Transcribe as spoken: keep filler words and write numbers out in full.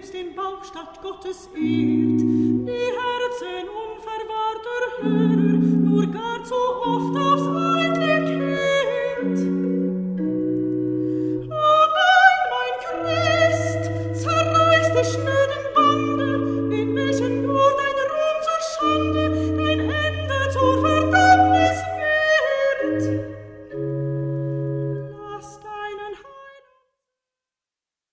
selbst den Bauch statt Gottes ehrt, die Herzen unverwahrter Hörer, nur gar zu oft